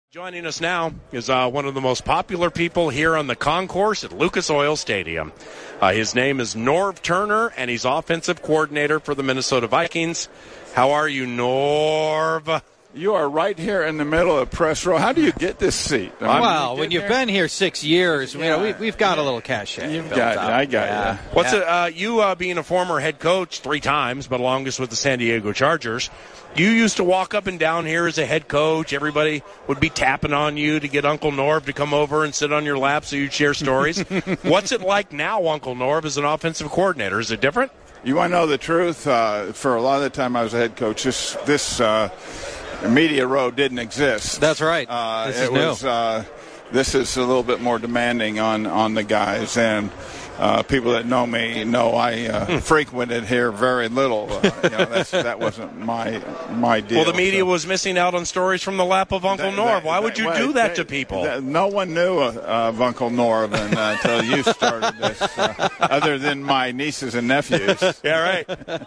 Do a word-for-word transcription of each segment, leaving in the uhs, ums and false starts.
Joining us now is uh, one of the most popular people here on the concourse at Lucas Oil Stadium. Uh, his name is Norv Turner, and he's offensive coordinator for the Minnesota Vikings. How are you, Norv? You are right here in the middle of press row. How do you get this seat? I mean, well, you when you've there? been here six years, yeah. you know, we, we've got a little cachet. You've got it. I got yeah. you. What's yeah. it, uh, you uh, being a former head coach three times, but longest with the San Diego Chargers. You used to walk up and down here as a head coach. Everybody would be tapping on you to get Uncle Norv to come over and sit on your lap so you'd share stories. What's it like now, Uncle Norv, as an offensive coordinator? Is it different? You want to know the truth? Uh, for a lot of the time I was a head coach, this, this uh, media row didn't exist. That's right. Uh, this it is was, new. Uh, this is a little bit more demanding on, on the guys, and uh, people that know me know I uh, frequented here very little. Uh, you know, that's, that wasn't my my deal. Well, the media so. was missing out on stories from the lap of Uncle That- Norv. that- Why would you well, do that they- to people? that- no one knew uh, of Uncle Norv and, uh, until you started this, uh, other than my nieces and nephews. Yeah, right.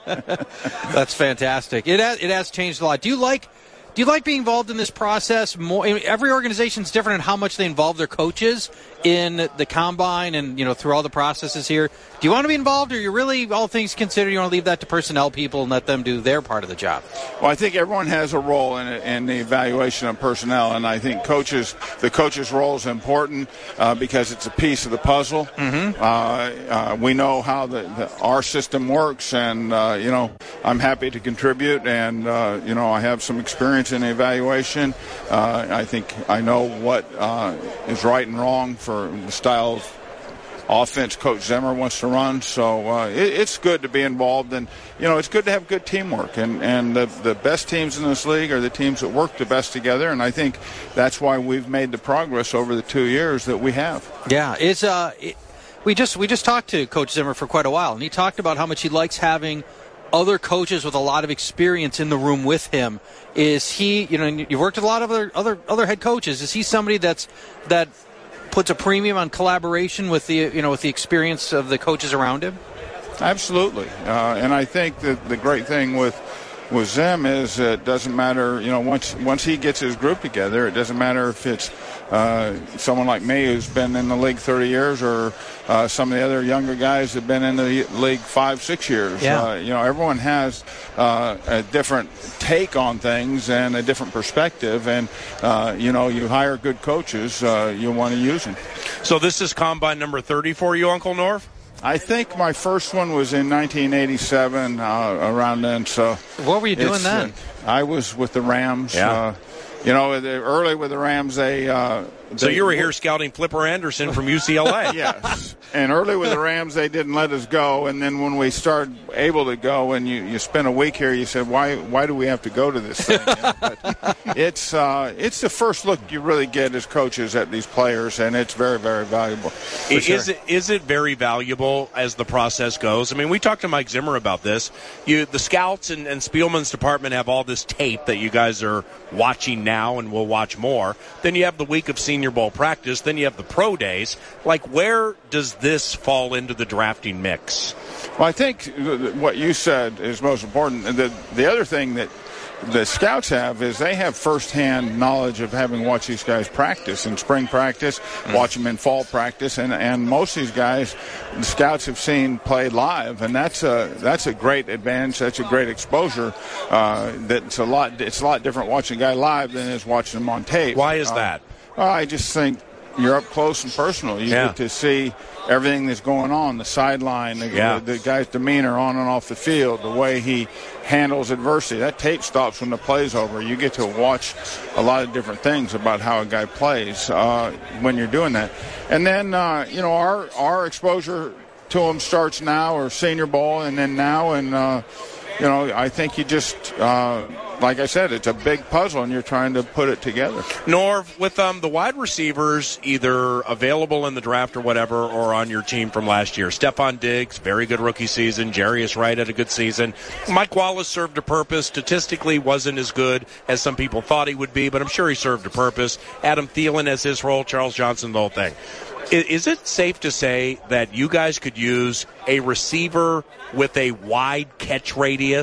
That's fantastic. It has, it has changed a lot. Do you like do you like being involved in this process more? I mean, every organization's different in how much they involve their coaches in the combine and, you know, through all the processes here. Do you want to be involved, or you really, all things considered, you want to leave that to personnel people and let them do their part of the job? Well, I think everyone has a role in it, in the evaluation of personnel, and I think coaches, the coach's role is important uh, because it's a piece of the puzzle. Mm-hmm. Uh, uh, we know how the, the, our system works, and uh, you know, I'm happy to contribute, and uh, you know, I have some experience in evaluation. Uh, I think I know what uh, is right and wrong for the style of offense Coach Zimmer wants to run, so uh, it, it's good to be involved, and you know, it's good to have good teamwork, and, and the, the best teams in this league are the teams that work the best together, and I think that's why we've made the progress over the two years that we have. Yeah, it's uh, it, we just we just talked to Coach Zimmer for quite a while, and he talked about how much he likes having other coaches with a lot of experience in the room with him. Is he, you know, you've worked with a lot of other other, other head coaches. Is he somebody that's that puts a premium on collaboration with the, you know, with the experience of the coaches around him? Absolutely, uh, and I think that the great thing with with Zim is it doesn't matter, you know, once once he gets his group together, it doesn't matter if it's uh, someone like me who's been in the league thirty years or uh, some of the other younger guys that have been in the league five, six years. Yeah. Uh, you know, everyone has uh, a different take on things and a different perspective, and uh, you know, you hire good coaches, uh, you want to use them. So this is combine number thirty for you, Uncle Norv? I think my first one was in nineteen eighty-seven, uh, around then. So what were you doing it's, then? Uh, I was with the Rams. Yeah. Uh, you know, the, early with the Rams, they. Uh, So they, you were here scouting Flipper Anderson from U C L A. Yes. And early with the Rams, they didn't let us go. And then when we started able to go, and you, you spent a week here, you said, why why do we have to go to this thing? You know, but it's uh, it's the first look you really get as coaches at these players, and it's very, very valuable. Is, sure. is it is it very valuable as the process goes? I mean, we talked to Mike Zimmer about this. You, the scouts and, and Spielman's department have all this tape that you guys are watching now and will watch more. Then you have the week of Senior Bowl practice. Then you have the pro days. Like, where does this fall into the drafting mix? Well, I think what you said is most important. And the, the other thing that the scouts have is they have firsthand knowledge of having watched these guys practice in spring practice, mm. watch them in fall practice, and, and most of these guys, the scouts have seen play live, and that's a that's a great advantage. That's a great exposure. Uh, that's a lot. It's a lot different watching a guy live than it is watching him on tape. Why is uh, that? Well, I just think you're up close and personal. You yeah. get to see everything that's going on, the sideline, the, yeah. the, the guy's demeanor on and off the field, the way he handles adversity. That tape stops when the play's over. You get to watch a lot of different things about how a guy plays uh, when you're doing that. And then, uh, you know, our, our exposure to him starts now, or Senior Bowl, and then now, and, uh, you know, I think you just, uh, like I said, it's a big puzzle, and you're trying to put it together. Norv, with um, the wide receivers either available in the draft or whatever, or on your team from last year, Stephon Diggs, very good rookie season. Jarius Wright had a good season. Mike Wallace served a purpose. Statistically wasn't as good as some people thought he would be, but I'm sure he served a purpose. Adam Thielen has his role, Charles Johnson, the whole thing. Is it safe to say that you guys could use a receiver with a wide catch radius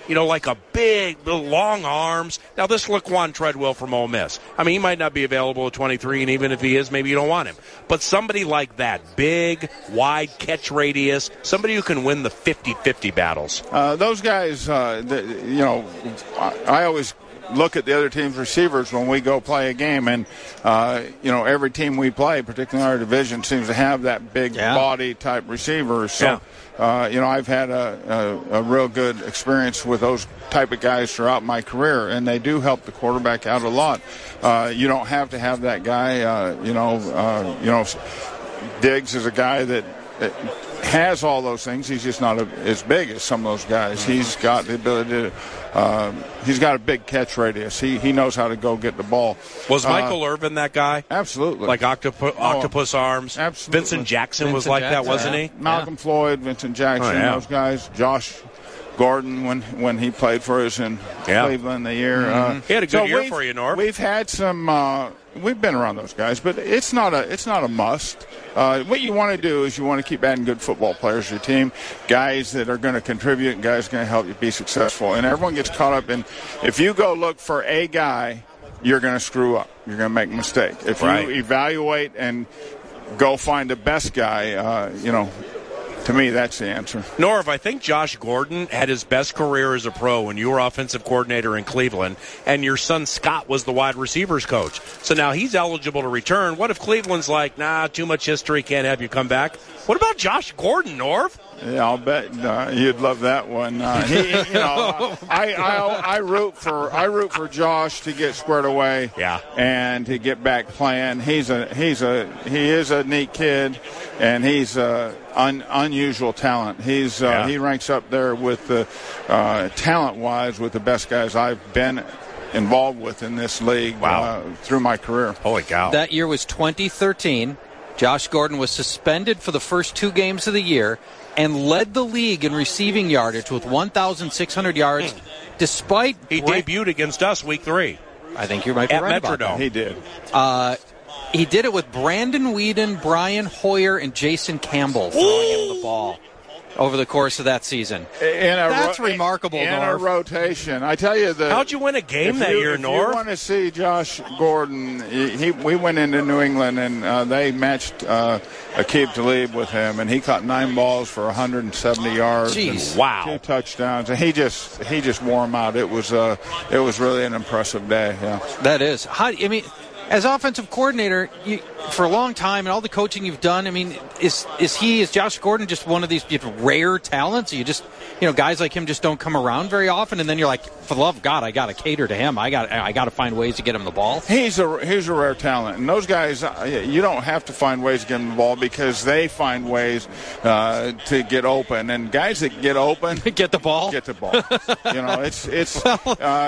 you know, like a big, long arms. Now, this Laquan Treadwell from Ole Miss. I mean, he might not be available at twenty-three, and even if he is, maybe you don't want him. But somebody like that, big, wide catch radius, somebody who can win the fifty-fifty battles. Uh, those guys, uh, the, you know, I, I always look at the other team's receivers when we go play a game, and uh, you know, every team we play, particularly in our division, seems to have that big yeah. body type receiver. So, yeah. uh, you know, I've had a, a, a real good experience with those type of guys throughout my career, and they do help the quarterback out a lot. Uh, you don't have to have that guy. Uh, you know, uh, you know, Diggs is a guy that. that has all those things. He's just not a, as big as some of those guys. He's got the ability to, uh, he's got a big catch radius. He he knows how to go get the ball. Was uh, Michael Irvin that guy? Absolutely. Like octopus, oh, octopus arms? Absolutely. Vincent Jackson Vincent was like Jackson. that, wasn't yeah. he? Malcolm yeah. Floyd, Vincent Jackson, oh, yeah. those guys. Josh Gordon when when he played for us in yeah. Cleveland the year. Mm-hmm. Uh, he had a good so year we've, for you, Norv. We've had some. Uh, we've been around those guys, but it's not a it's not a must. Uh, what you want to do is you want to keep adding good football players to your team, guys that are going to contribute and guys going to help you be successful. And everyone gets caught up in, if you go look for a guy, you're going to screw up. You're going to make a mistake. If right. you evaluate and go find the best guy, uh, you know, to me, that's the answer. Norv, I think Josh Gordon had his best career as a pro when you were offensive coordinator in Cleveland, and your son Scott was the wide receivers coach. So now he's eligible to return. What if Cleveland's like, nah, too much history, can't have you come back? What about Josh Gordon, Norv? Yeah, I'll bet uh, you'd love that one. Uh, he, you know, I, I I root for I root for Josh to get squared away, yeah, and to get back playing. He's a he's a he is a neat kid, and he's a un, unusual talent. He's uh, yeah. he ranks up there with the uh, talent wise with the best guys I've been involved with in this league. Wow. uh, through my career. Holy cow! That year was twenty thirteen. Josh Gordon was suspended for the first two games of the year and led the league in receiving yardage with one thousand six hundred yards, mm. despite... He Bra- debuted against us week three. I think you might be At right Metrodome. about that. He did. Uh, he did it with Brandon Whedon, Brian Hoyer, and Jason Campbell throwing Ooh. him the ball over the course of that season. In a That's ro- remarkable, in Norv. a rotation. I tell you, the how'd you win a game if that you, year, if Norv? you want to see Josh Gordon, he, he we went into New England and uh, they matched uh, Aqib Talib with him, and he caught nine balls for one hundred seventy yards, Jeez. and Wow. two touchdowns, and he just he just wore them out. It was uh, it was really an impressive day. Yeah, that is. How, I mean, as offensive coordinator, you, for a long time and all the coaching you've done, I mean, is is he, is Josh Gordon just one of these rare talents? You just, you know, guys like him just don't come around very often, and then you're like, for the love of God, I got to cater to him. I got I got to find ways to get him the ball. He's a he's a rare talent, and those guys, uh, you don't have to find ways to get them the ball because they find ways uh, to get open, and guys that get open get the ball, get the ball. You know, it's it's uh,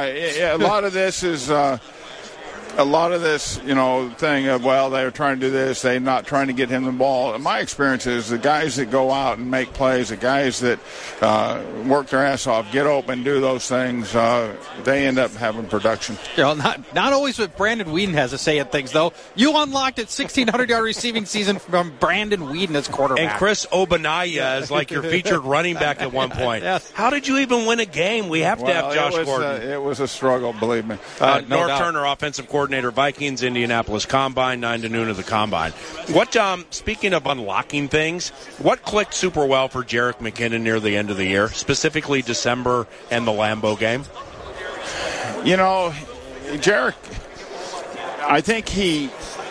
a lot of this is. Uh, A lot of this, you know, thing of, well, they're trying to do this, they're not trying to get him the ball. My experience is the guys that go out and make plays, the guys that uh, work their ass off, get open, do those things, uh, they end up having production. You know, not not always what Brandon Whedon has to say at things, though. You unlocked a sixteen hundred yard receiving season from Brandon Whedon as quarterback. And Chris Obanaya is like your featured running back at one point. Yes. How did you even win a game? We have to Well, have Josh it was, Gordon. Uh, it was a struggle, believe me. Uh, no Norv doubt. Turner, offensive coordinator, Vikings, Indianapolis Combine, nine to noon of the Combine. What, um, speaking of unlocking things, what clicked super well for Jerick McKinnon near the end of the year, specifically December and the Lambeau game? You know, Jerick, I think he,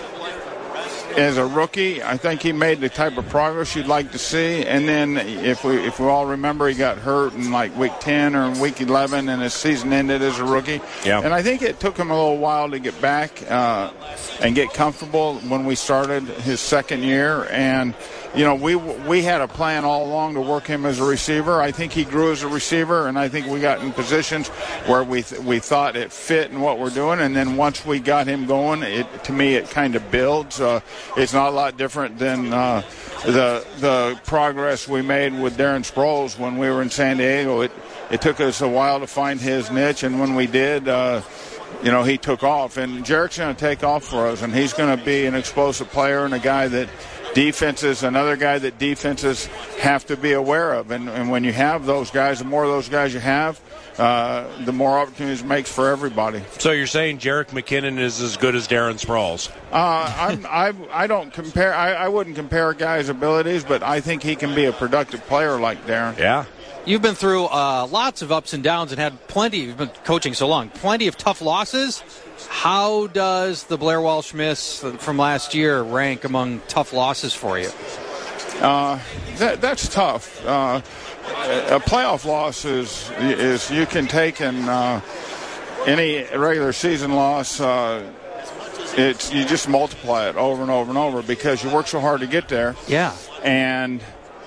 as a rookie, I think he made the type of progress you'd like to see. And then, if we if we all remember, he got hurt in like week ten or in week eleven, and his season ended as a rookie. Yeah. And I think it took him a little while to get back uh, and get comfortable when we started his second year. And you know, we we had a plan all along to work him as a receiver. I think he grew as a receiver, and I think we got in positions where we th- we thought it fit in what we're doing. And then once we got him going, it to me it kind of builds. Uh, it's not a lot different than uh, the the progress we made with Darren Sproles when we were in San Diego. It it took us a while to find his niche, and when we did. Uh, You know, he took off, and Jerick's going to take off for us, and he's going to be an explosive player and a guy that defenses, another guy that defenses have to be aware of. And, and when you have those guys, the more of those guys you have, uh, the more opportunities it makes for everybody. So you're saying Jerick McKinnon is as good as Darren Sproles? Uh, I'm, I I don't compare. I, I wouldn't compare guys' abilities, but I think he can be a productive player like Darren. Yeah. You've been through uh, lots of ups and downs and had plenty, you've been coaching so long, plenty of tough losses. How does the Blair Walsh miss from last year rank among tough losses for you? Uh, that, that's tough. Uh, a playoff loss is, is you can take in uh, any regular season loss, uh, it's you just multiply it over and over and over because you work so hard to get there. Yeah. And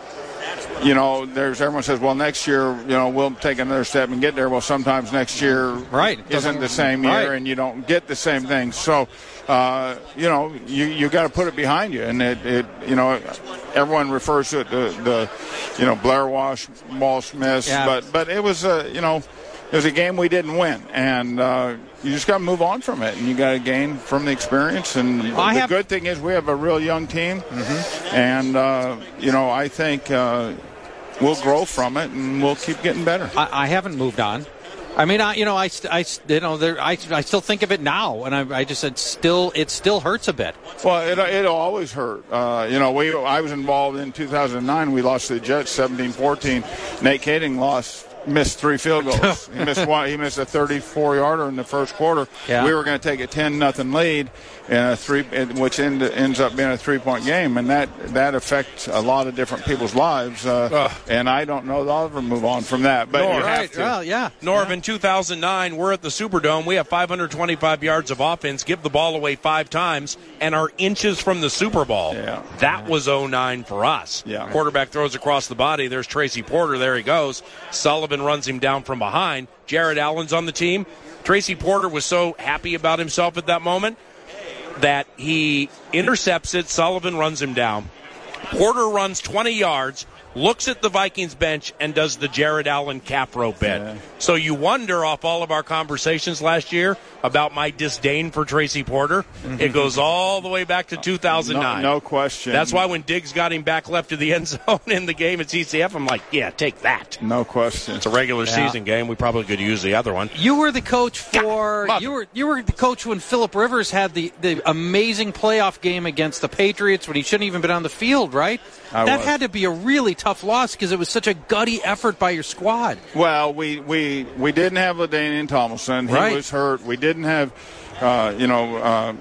you know, there's everyone says, well, next year, you know, we'll take another step and get there. Well, sometimes next year right. isn't the same year, right. and you don't get the same thing. So, uh, you know, you you got to put it behind you, and it, it you know, everyone refers to it the, the you know Blair Walsh Walsh miss, yeah. but but it was a you know it was a game we didn't win, and uh, you just got to move on from it, and you got to gain from the experience. And I the have... good thing is we have a real young team, mm-hmm. and uh, you know I think. Uh, We'll grow from it, and we'll keep getting better. I, I haven't moved on. I mean, I, you know, I, I, you know, there, I, I still think of it now, and I, I just said, still, it still hurts a bit. Well, it, it'll always hurt. Uh, you know, we, I was involved in two thousand nine. We lost to the Jets seventeen fourteen. Nate Kading lost. Missed three field goals. He missed one. He missed a thirty-four yarder in the first quarter. Yeah. We were going to take a ten nothing lead, and a three, which end, ends up being a three-point game, and that that affects a lot of different people's lives. Uh, and I don't know that I'll ever move on from that. But Nor, you right. have to. Well, yeah. Norv, yeah. in two thousand nine, we're at the Superdome. We have five hundred twenty-five yards of offense, give the ball away five times, and are inches from the Super Bowl. Yeah. That was oh nine for us. Yeah. Quarterback throws across the body. There's Tracy Porter. There he goes. Sullivan runs him down from behind. Jared Allen's on the team. Tracy Porter was so happy about himself at that moment that he intercepts it. Sullivan runs him down. Porter runs twenty yards, looks at the Vikings bench, and does the Jared Allen calf rope bit. Yeah. So you wonder, off all of our conversations last year about my disdain for Tracy Porter, it goes all the way back to two thousand nine. No, no question. That's why when Diggs got him back left of the end zone in the game at C C F, I'm like, yeah, take that. No question. It's a regular Yeah. season game. We probably could use the other one. You were the coach for God, you were you were the coach when Phillip Rivers had the, the amazing playoff game against the Patriots when he shouldn't even been on the field, right? I that was. had to be a really tough loss because it was such a gutty effort by your squad. Well, we we, we didn't have LaDainian Tomlinson. He Right. was hurt. We didn't have, uh, you know, uh,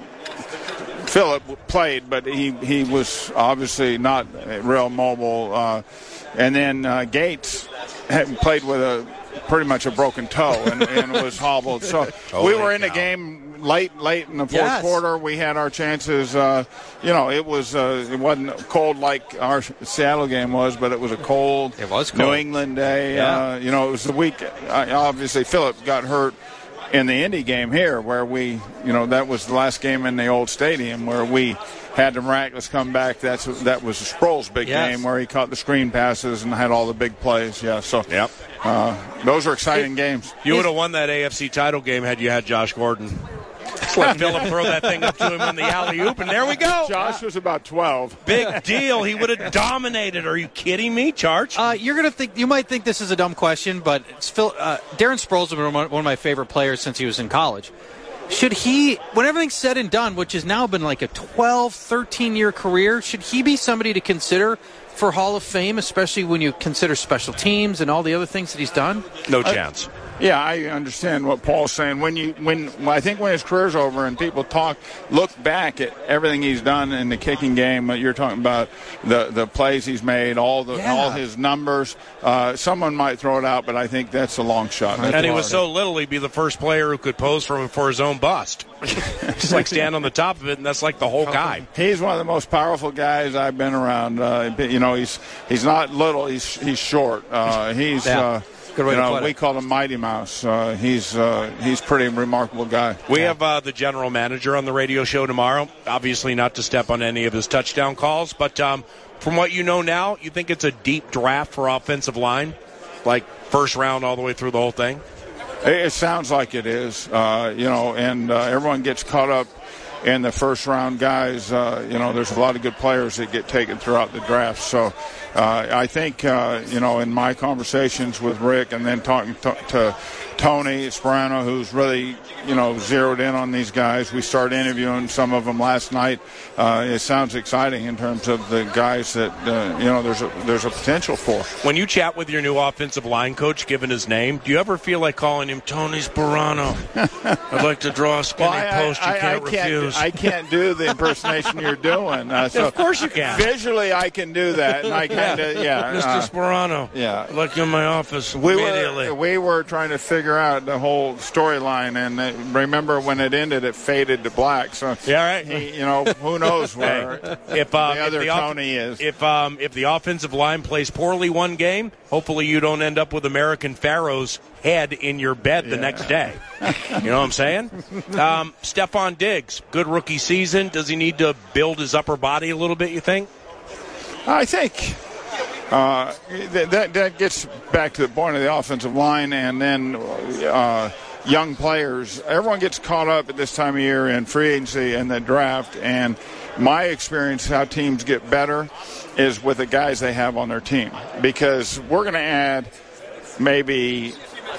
Phillip played, but he, he was obviously not real mobile. Uh, and then uh, Gates had played with a pretty much a broken toe and, and was hobbled. So we were in the game late, late in the fourth Yes. quarter. We had our chances. Uh, you know, it was uh, it wasn't cold like our Seattle game was, but it was a cold, It was cold. New England day. Yeah. Uh, you know, it was the week. Uh, obviously, Phillip got hurt in the Indy game here, where we, you know, that was the last game in the old stadium where we had the miraculous comeback. That's that was Sproles' big Yes. game where he caught the screen passes and had all the big plays. Yeah, so Yep. uh, those are exciting games. You would have won that A F C title game had you had Josh Gordon. Just let Phillip throw that thing up to him on the alley-oop, and there we go. Josh was about twelve. Big deal. He would have dominated. Are you kidding me, Charge? Uh, you're gonna think you might think this is a dumb question, but it's Phil, uh, Darren Sproles has been one of my favorite players since he was in college. Should he, when everything's said and done, which has now been like a twelve, thirteen-year career, should he be somebody to consider for Hall of Fame, especially when you consider special teams and all the other things that he's done? No chance. Yeah, I understand what Paul's saying. When you, when I think when his career's over and people talk, look back at everything he's done in the kicking game. You're talking about the the plays he's made, all the Yeah. all his numbers. Uh, someone might throw it out, but I think that's a long shot. That's And he hard. was so little, he'd be the first player who could pose for him for his own bust. Just like stand on the top of it, and that's like the whole guy. He's one of the most powerful guys I've been around. Uh, you know, he's he's not little. He's he's short. Uh, he's. Yeah. Uh, Good way you to know, put we it. call him Mighty Mouse. Uh, he's uh, he's pretty remarkable guy. We have uh, the general manager on the radio show tomorrow. Obviously, not to step on any of his touchdown calls, but um, from what you know now, you think it's a deep draft for offensive line, like first round all the way through the whole thing? It, it sounds like it is. Uh, you know, and uh, everyone gets caught up in the first round guys. Uh, you know, there's a lot of good players that get taken throughout the draft. So uh, I think, uh, you know, in my conversations with Rick and then talking to, to Tony Sparano, who's really, you know, zeroed in on these guys. We started interviewing some of them last night. Uh, it sounds exciting in terms of the guys that, uh, you know, there's a, there's a potential for. When you chat with your new offensive line coach, given his name, do you ever feel like calling him Tony Sparano? I'd like to draw a skinny well, I, post you I, can't I can't, refuse. I can't do the impersonation you're doing. Uh, so of course you can. Visually, I can do that. And I kind of, yeah. Mister Uh, Sparano. Yeah. I'd like you in my office we immediately. were, we were trying to figure out the whole storyline, and uh, remember when it ended, it faded to black. So yeah, right. He, you know, who knows where hey, if, uh, the other if the Tony off- is. If um, if the offensive line plays poorly one game, hopefully you don't end up with American Pharaoh's head in your bed the yeah. next day. You know what I'm saying? Um, Stephon Diggs, good rookie season. Does he need to build his upper body a little bit, you think? I think uh, that that gets back to the point of the offensive line, and then uh, young players. Everyone gets caught up at this time of year in free agency and the draft, and my experience how teams get better is with the guys they have on their team, because we're going to add maybe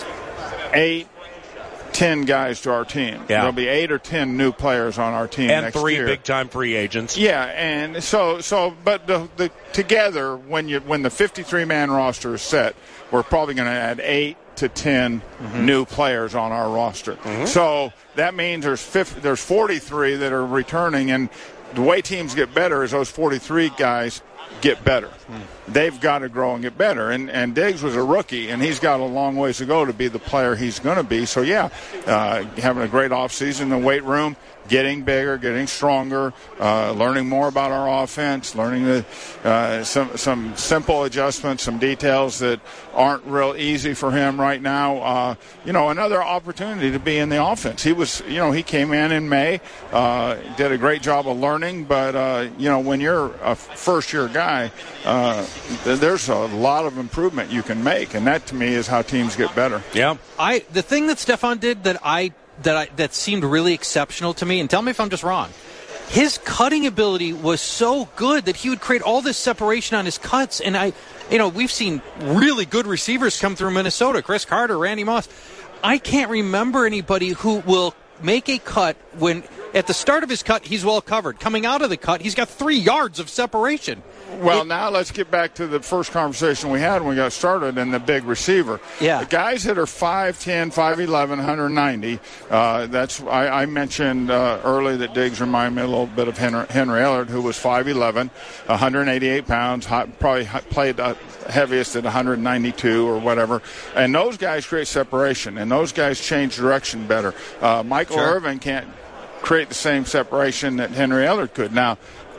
eight, ten guys to our team. Yeah. There'll be eight or ten new players on our team and next three year. big-time free agents. Yeah, and so so, but the, the together when you when the fifty-three man roster is set, we're probably going to add eight to ten mm-hmm. new players on our roster. Mm-hmm. So that means there's fifty, there's forty-three that are returning, and the way teams get better is those forty-three guys get better. Mm. They've got to grow and get better. And, and Diggs was a rookie, and he's got a long ways to go to be the player he's going to be. So, yeah, uh, having a great offseason in the weight room, getting bigger, getting stronger, uh, learning more about our offense, learning the, uh, some some simple adjustments, some details that aren't real easy for him right now. Uh, you know, another opportunity to be in the offense. He was, you know, he came in in May, uh, did a great job of learning, but, uh, you know, when you're a first-year guy, uh, there's a lot of improvement you can make, and that to me is how teams get better. Yeah. I the thing that Stephon did that I that I, that seemed really exceptional to me, and tell me if I'm just wrong, his cutting ability was so good that he would create all this separation on his cuts. And I, you know, we've seen really good receivers come through Minnesota, Chris Carter, Randy Moss. I can't remember anybody who will make a cut when at the start of his cut he's well covered. Coming out of the cut, he's got three yards of separation. Well, it, now let's get back to the first conversation we had when we got started and the big receiver. Yeah. The guys that are five ten, five eleven, one ninety, uh, that's I, I mentioned uh, early that Diggs reminded me a little bit of Henry, Henry Ellard, who was five eleven, one eighty-eight pounds, hot, probably played uh, heaviest at one ninety-two or whatever. And those guys create separation, and those guys change direction better. Uh, Michael sure. Irvin can't create the same separation that Henry Ellard could. Now,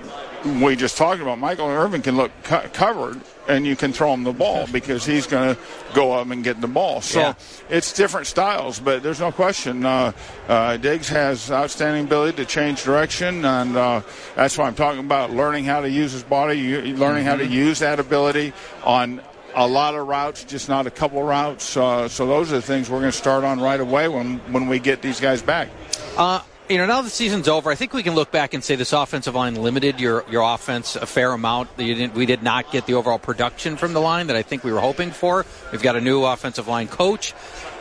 we just talked about Michael Irvin can look co- covered, and you can throw him the ball because he's going to go up and get the ball. So yeah. it's different styles, but there's no question. Uh, uh, Diggs has outstanding ability to change direction, and uh, that's why I'm talking about learning how to use his body, you, learning mm-hmm. how to use that ability on a lot of routes, just not a couple routes. Uh, so those are the things we're going to start on right away when, when we get these guys back. Uh You know, now the season's over, I think we can look back and say this offensive line limited your, your offense a fair amount. You didn't, we did not get the overall production from the line that I think we were hoping for. We've got a new offensive line coach.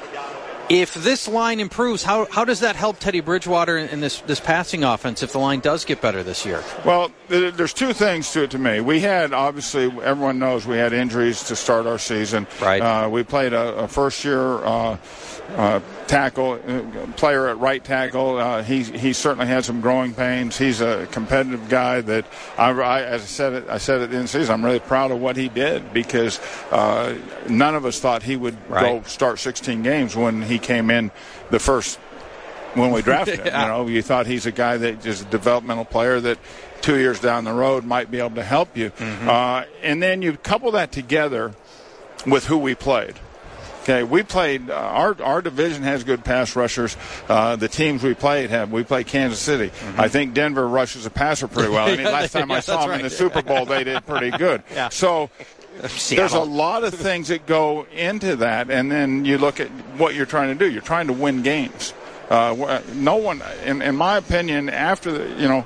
If this line improves, how how does that help Teddy Bridgewater in this, this passing offense if the line does get better this year? Well, there's two things to it to me. We had, obviously, everyone knows we had injuries to start our season. Right. Uh, we played a, a first-year uh, uh, tackle, uh, player at right tackle. Uh, he he certainly had some growing pains. He's a competitive guy that, I, I, as I said it, I said it in the season, I'm really proud of what he did because uh, none of us thought he would right. go start sixteen games when he came in the first when we drafted him. yeah. You know, you thought he's a guy that is a developmental player that two years down the road might be able to help you. Mm-hmm. Uh, and then you couple that together with who we played. Okay, we played. Uh, our our division has good pass rushers. Uh, the teams we played have. We played Kansas City. Mm-hmm. I think Denver rushes a passer pretty well. I mean, last time yeah, I saw them right. in the Super Bowl, they did pretty good. yeah. So Seattle. There's a lot of things that go into that, and then you look at what you're trying to do. You're trying to win games. Uh, no one, in, in my opinion, after the, you know,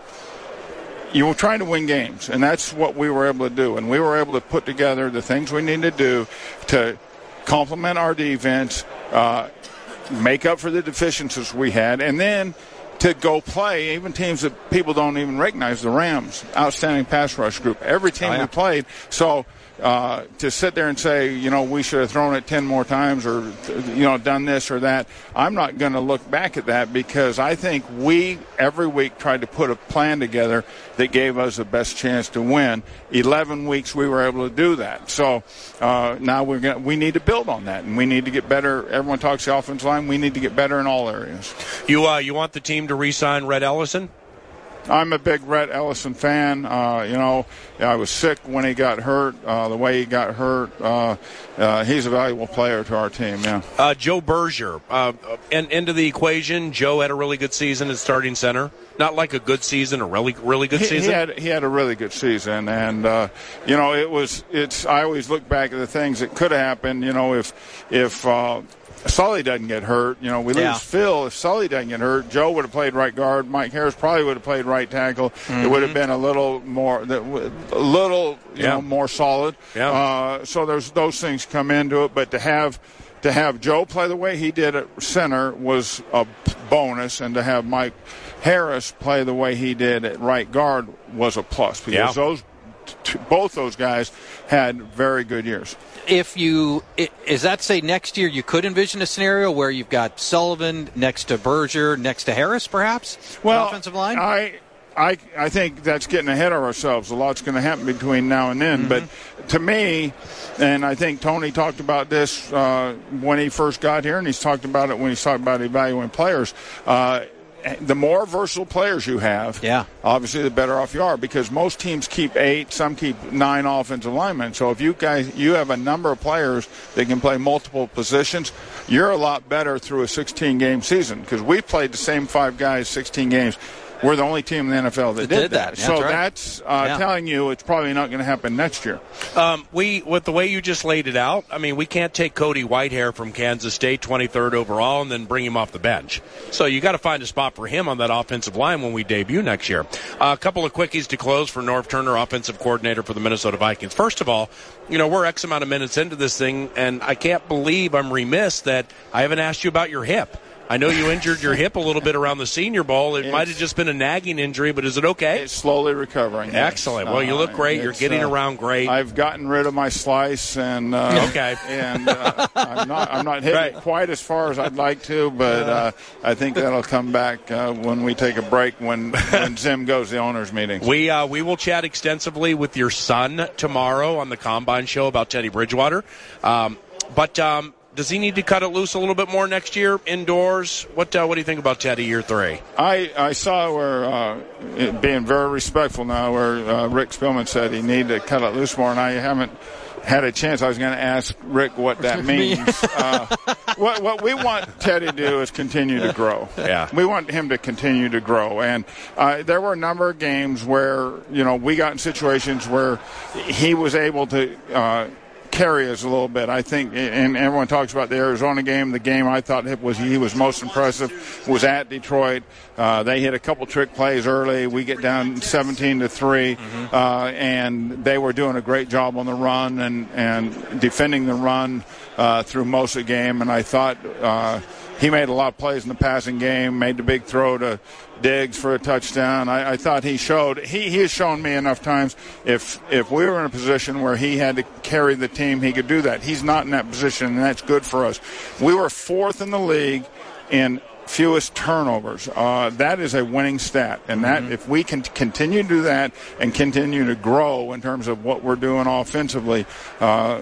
you were trying to win games, and that's what we were able to do. And we were able to put together the things we need to do to complement our defense, uh, make up for the deficiencies we had, and then to go play even teams that people don't even recognize, the Rams, outstanding pass rush group. Every team oh, yeah. we played. So uh, to sit there and say, you know, we should have thrown it ten more times or, you know, done this or that, I'm not going to look back at that because I think we every week tried to put a plan together that gave us the best chance to win. eleven weeks we were able to do that. So uh, now we're gonna, we need to build on that, and we need to get better. Everyone talks the offensive line. We need to get better in all areas. You uh, you want the team to re-sign Rhett Ellison? I'm a big Rhett Ellison fan. Uh, you know, I was sick when he got hurt. Uh, the way he got hurt, uh, uh, he's a valuable player to our team. Yeah. Uh, Joe Berger, uh, and into the equation. Joe had a really good season at starting center. Not like a good season, a really, really good he, season. He had he had a really good season, and uh, you know, it was it's. I always look back at the things that could have happened. You know, if if. Uh, Sully doesn't get hurt. You know, we lose yeah. Phil. If Sully doesn't get hurt, Joe would have played right guard. Mike Harris probably would have played right tackle. Mm-hmm. It would have been a little more, a little, you yeah. know, more solid. Yeah. Uh, so there's those things come into it. But to have to have Joe play the way he did at center was a bonus, and to have Mike Harris play the way he did at right guard was a plus because yeah. those t- both those guys had very good years. If you is that say next year you could envision a scenario where you've got Sullivan next to Berger next to Harris perhaps well offensive line? I I I think that's getting ahead of ourselves. A lot's going to happen between now and then. Mm-hmm. But to me, and I think Tony talked about this uh, when he first got here, and he's talked about it when he's talked about evaluating players. Uh, the more versatile players you have, yeah. obviously the better off you are, because most teams keep eight, some keep nine offensive linemen. So if you guys you have a number of players that can play multiple positions, you're a lot better through a sixteen-game season, because we played the same five guys sixteen games. We're the only team in the N F L that, that did, did that. that. So that's, right. that's uh, yeah. telling you it's probably not going to happen next year. Um, we, with the way you just laid it out, I mean, we can't take Cody Whitehair from Kansas State, twenty-third overall, and then bring him off the bench. So you got to find a spot for him on that offensive line when we debut next year. Uh, a couple of quickies to close for Norv Turner, offensive coordinator for the Minnesota Vikings. First of all, you know, we're X amount of minutes into this thing, and I can't believe I'm remiss that I haven't asked you about your hip. I know you injured your hip a little bit around the Senior Bowl. It it's, might have just been a nagging injury, but is it okay? It's slowly recovering. Excellent. Yes. Well, you look great. Uh, You're getting uh, around great. I've gotten rid of my slice, and uh, okay. And uh, I'm not I'm not hitting right. quite as far as I'd like to, but uh, I think that'll come back uh, when we take a break when when Zim goes to the owners' meeting. We uh, we will chat extensively with your son tomorrow on the Combine Show about Teddy Bridgewater, um, but. Um, Does he need to cut it loose a little bit more next year indoors? What uh, what do you think about Teddy year three? I, I saw where, uh, it being very respectful now, where uh, Rick Spielman said he needed to cut it loose more, and I haven't had a chance. I was going to ask Rick what that means. uh, what, what we want Teddy to do is continue to grow. Yeah. We want him to continue to grow. And uh, there were a number of games where, you know, we got in situations where he was able to uh, – carry us a little bit. I think, and everyone talks about the Arizona game. The game I thought it was he was most impressive was at Detroit. Uh, they hit a couple trick plays early. We get down seventeen to three, mm-hmm. uh, and they were doing a great job on the run and and defending the run uh, through most of the game. And I thought uh, he made a lot of plays in the passing game. Made the big throw to Diggs for a touchdown. I, I thought he showed he, he has shown me enough times if if we were in a position where he had to carry the team, he could do that. He's not in that position, and that's good for us. We were fourth in the league in fewest turnovers. Uh, that is a winning stat, and that mm-hmm. if we can continue to do that and continue to grow in terms of what we're doing offensively, uh,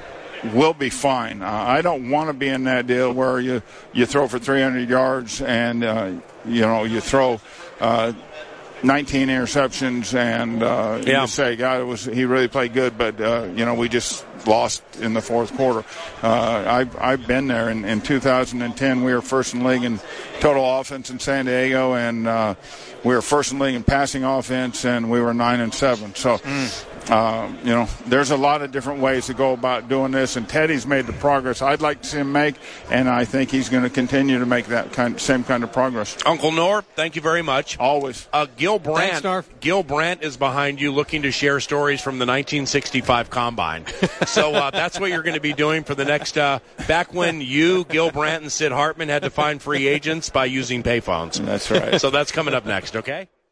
we'll be fine. Uh, I don't want to be in that deal where you, you throw for three hundred yards and uh, you know you throw uh, nineteen interceptions and uh, yeah. you say, God, it was he really played good, but uh, you know we just lost in the fourth quarter. Uh, I've I've been there. In, in two thousand ten, we were first in the league in total offense in San Diego, and uh, we were first in the league in passing offense, and we were nine and seven. So. Mm. Uh, you know, there's a lot of different ways to go about doing this, and Teddy's made the progress I'd like to see him make, and I think he's going to continue to make that kind, same kind of progress. Uncle Norv, thank you very much. Always. Uh, Gil Brandt. Thanks, Norv. Gil Brandt is behind you, looking to share stories from the nineteen sixty-five Combine. So uh, that's what you're going to be doing for the next. Uh, back when you, Gil Brandt, and Sid Hartman had to find free agents by using payphones. That's right. So that's coming up next. Okay.